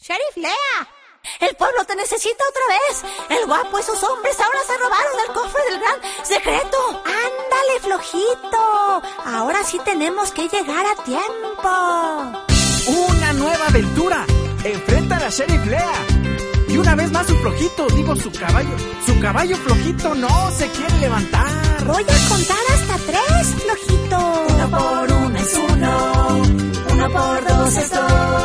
Sheriff Lea, el pueblo te necesita otra vez. El guapo y sus hombres ahora se robaron el cofre del gran secreto. Ándale, flojito. Ahora sí tenemos que llegar a tiempo. ¡Una nueva aventura! Enfrenta a la Sheriff Lea. Y una vez más su flojito, su caballo flojito no se quiere levantar. Voy a contar hasta 3, flojito. 1 por 1 es 1, 1 por 2 es 2.